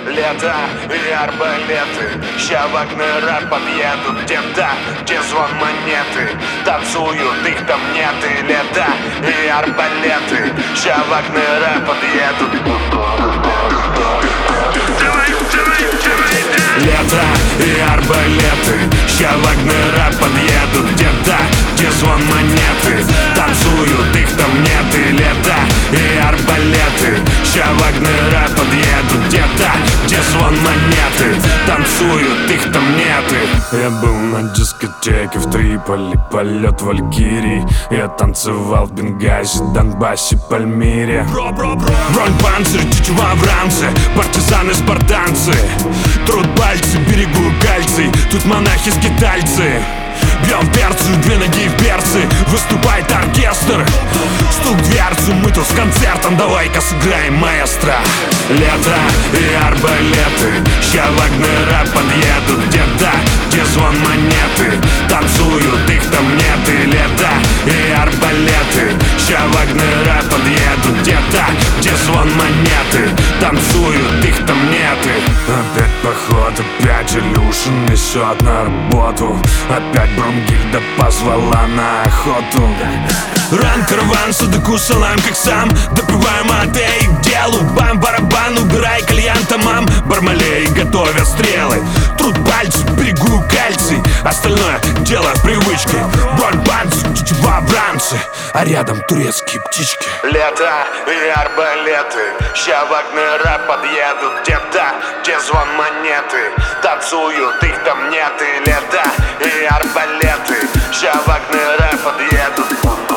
Лето и арбалеты, ща Вагнера подъедут где-то, где звон монеты. Танцуют, их там нет. И лето и арбалеты, ща Вагнера подъедут. Лето и арбалеты, ща Вагнера подъедут где-то, где звон монеты. Танцуют, их там нет. И лето и арбалеты, ща Вагнера подъедут где-то, где звон монеты. Танцуют, их там нет. Я был на дискотеке в Триполи, полет Валькирии. Я танцевал в Бенгази, Донбассе, Пальмире. Бронь, панцирь, чучуа-бранцы, партизаны-спартанцы. Труд пальцы, берегу кальций, тут монахи-скитальцы. Бьем перцу, две ноги в перцы, выступает оркестр. Стук дверцу, мы тут с концертом, давай-ка сыграем маэстро. Лето и арбалеты, ща Вагнера подъедут где-то, где звон монеты. Танцуют, их там нет. И лето и арбалеты, ща Вагнера подъедут где-то, где звон монеты. Танцуют, их там нет. Опять поход, опять Илюшин несет на работу. Опять Брунгильда позвала на охоту. Ран, караван, садаку, салам, как сам. Допиваем атей к делу. Бам-барабан, убирай кальян тамам. Бармалей готовят стрелы. Труд пальцев, берегу кальций. Остальное дело привычки. Бронь, панцирь, чучуа-бранцы, а рядом турецкие птички. Лето и арбалеты, ща Вагнера подъедут где-то, где звон монеты. Танцуют, их там нет. И лето и арбалеты, ща Вагнера подъедут.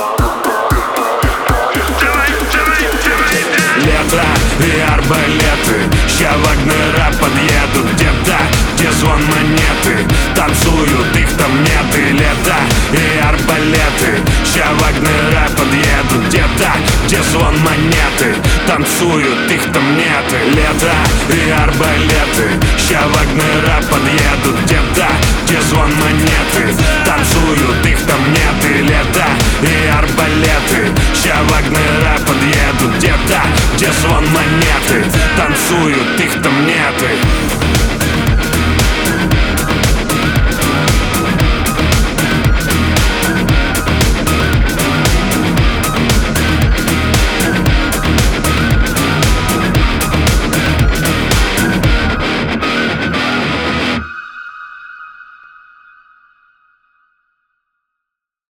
Лето и арбалеты, ща Вагнера подъедут где-то, где звон монеты. Танцуют, их там нет. И лето и арбалеты, ща Вагнера подъедут где-то, где звон монеты. Танцуют, их там нет. И лето и арбалеты, ща Вагнера подъедут где-то, где звон монеты. Танцуют, их там нет. И лето и арбалеты, ща Вагнера подъедут где-то, где звон монеты. Танцуют,